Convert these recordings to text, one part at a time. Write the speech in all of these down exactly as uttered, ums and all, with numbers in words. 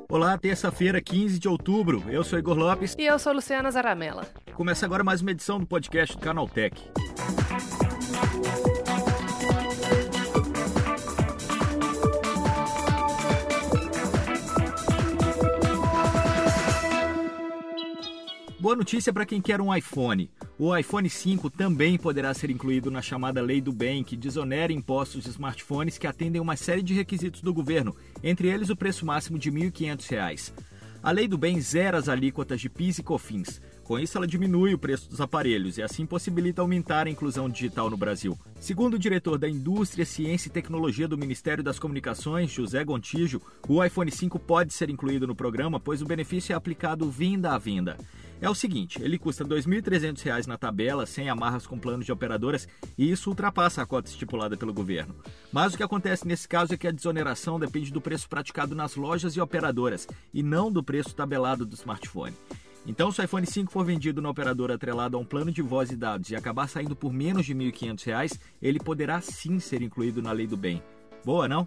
Olá, terça-feira, quinze de outubro. Eu sou Igor Lopes. E eu sou Luciana Zaramella. Começa agora mais uma edição do podcast do Canaltech. Boa notícia para quem quer um iPhone. O iPhone cinco também poderá ser incluído na chamada Lei do Bem, que desonera impostos de smartphones que atendem uma série de requisitos do governo, entre eles o preço máximo de mil e quinhentos reais. A Lei do Bem zera as alíquotas de PIS e COFINS. Com isso, ela diminui o preço dos aparelhos e assim possibilita aumentar a inclusão digital no Brasil. Segundo o diretor da Indústria, Ciência e Tecnologia do Ministério das Comunicações, José Gontijo, o iPhone cinco pode ser incluído no programa, pois o benefício é aplicado venda a venda. É o seguinte, ele custa dois mil e trezentos reais na tabela, sem amarras com planos de operadoras, e isso ultrapassa a cota estipulada pelo governo. Mas o que acontece nesse caso é que a desoneração depende do preço praticado nas lojas e operadoras, e não do preço tabelado do smartphone. Então, se o iPhone cinco for vendido na operadora atrelado a um plano de voz e dados e acabar saindo por menos de mil e quinhentos reais, ele poderá sim ser incluído na Lei do Bem. Boa, não?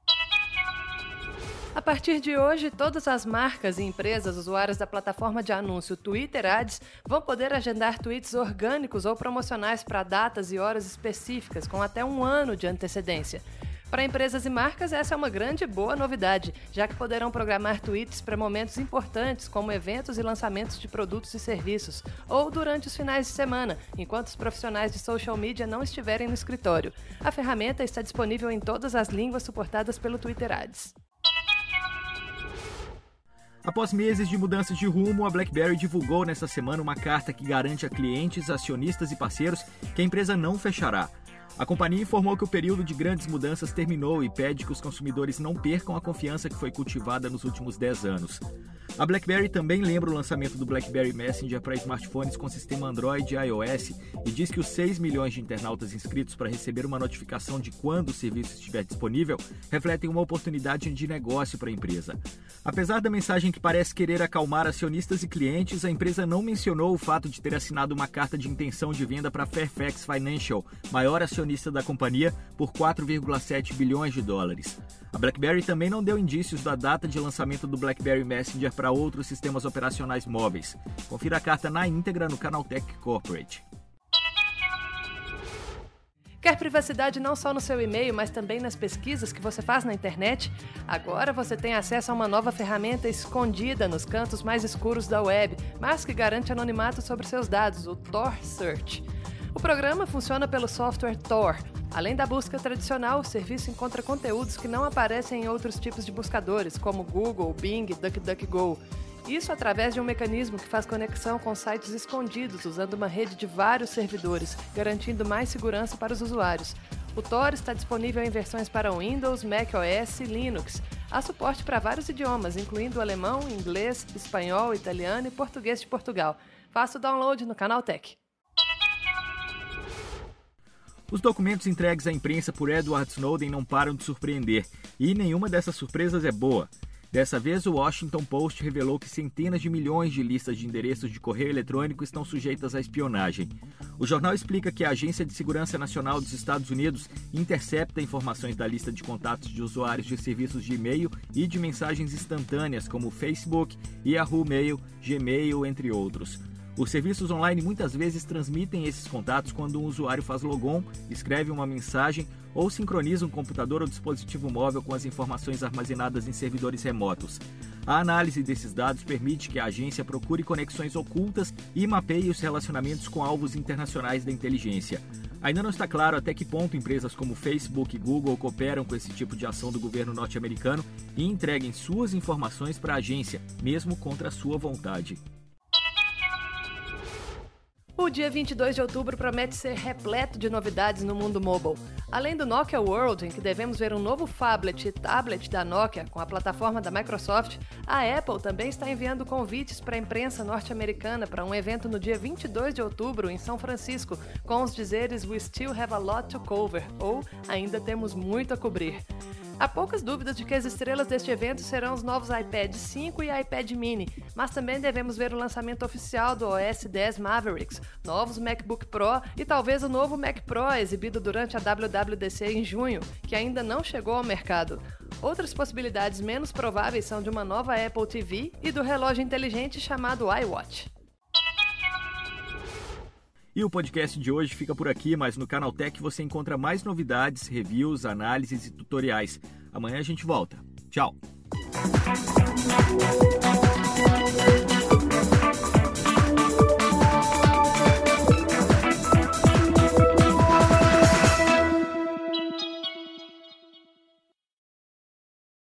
A partir de hoje, todas as marcas e empresas usuárias da plataforma de anúncio Twitter Ads vão poder agendar tweets orgânicos ou promocionais para datas e horas específicas, com até um ano de antecedência. Para empresas e marcas, essa é uma grande e boa novidade, já que poderão programar tweets para momentos importantes, como eventos e lançamentos de produtos e serviços, ou durante os finais de semana, enquanto os profissionais de social media não estiverem no escritório. A ferramenta está disponível em todas as línguas suportadas pelo Twitter Ads. Após meses de mudanças de rumo, a BlackBerry divulgou nesta semana uma carta que garante a clientes, acionistas e parceiros que a empresa não fechará. A companhia informou que o período de grandes mudanças terminou e pede que os consumidores não percam a confiança que foi cultivada nos últimos dez anos. A BlackBerry também lembra o lançamento do BlackBerry Messenger para smartphones com sistema Android e iOS e diz que os seis milhões de internautas inscritos para receber uma notificação de quando o serviço estiver disponível refletem uma oportunidade de negócio para a empresa. Apesar da mensagem que parece querer acalmar acionistas e clientes, a empresa não mencionou o fato de ter assinado uma carta de intenção de venda para Fairfax Financial, maior acionista da companhia, por quatro vírgula sete bilhões de dólares. A BlackBerry também não deu indícios da data de lançamento do BlackBerry Messenger para outros sistemas operacionais móveis. Confira a carta na íntegra no Canaltech Corporate. Quer privacidade não só no seu e-mail, mas também nas pesquisas que você faz na internet? Agora você tem acesso a uma nova ferramenta escondida nos cantos mais escuros da web, mas que garante anonimato sobre seus dados, o Tor Search. O programa funciona pelo software Tor. Além da busca tradicional, o serviço encontra conteúdos que não aparecem em outros tipos de buscadores, como Google, Bing, DuckDuckGo. Isso através de um mecanismo que faz conexão com sites escondidos, usando uma rede de vários servidores, garantindo mais segurança para os usuários. O Tor está disponível em versões para Windows, macOS e Linux. Há suporte para vários idiomas, incluindo alemão, inglês, espanhol, italiano e português de Portugal. Faça o download no Canaltech. Os documentos entregues à imprensa por Edward Snowden não param de surpreender, e nenhuma dessas surpresas é boa. Dessa vez, o Washington Post revelou que centenas de milhões de listas de endereços de correio eletrônico estão sujeitas à espionagem. O jornal explica que a Agência de Segurança Nacional dos Estados Unidos intercepta informações da lista de contatos de usuários de serviços de e-mail e de mensagens instantâneas, como Facebook, Yahoo Mail, Gmail, entre outros. Os serviços online muitas vezes transmitem esses contatos quando um usuário faz logon, escreve uma mensagem ou sincroniza um computador ou dispositivo móvel com as informações armazenadas em servidores remotos. A análise desses dados permite que a agência procure conexões ocultas e mapeie os relacionamentos com alvos internacionais da inteligência. Ainda não está claro até que ponto empresas como Facebook e Google cooperam com esse tipo de ação do governo norte-americano e entreguem suas informações para a agência, mesmo contra a sua vontade. O dia vinte e dois de outubro promete ser repleto de novidades no mundo mobile. Além do Nokia World, em que devemos ver um novo phablet e tablet da Nokia com a plataforma da Microsoft, a Apple também está enviando convites para a imprensa norte-americana para um evento no dia vinte e dois de outubro em São Francisco, com os dizeres "We still have a lot to cover", ou "Ainda temos muito a cobrir". Há poucas dúvidas de que as estrelas deste evento serão os novos iPad cinco e iPad mini, mas também devemos ver o lançamento oficial do O S dez Mavericks, novos MacBook Pro e talvez o novo Mac Pro exibido durante a W W D C em junho, que ainda não chegou ao mercado. Outras possibilidades menos prováveis são de uma nova Apple T V e do relógio inteligente chamado iWatch. E o podcast de hoje fica por aqui, mas no Canaltech você encontra mais novidades, reviews, análises e tutoriais. Amanhã a gente volta. Tchau!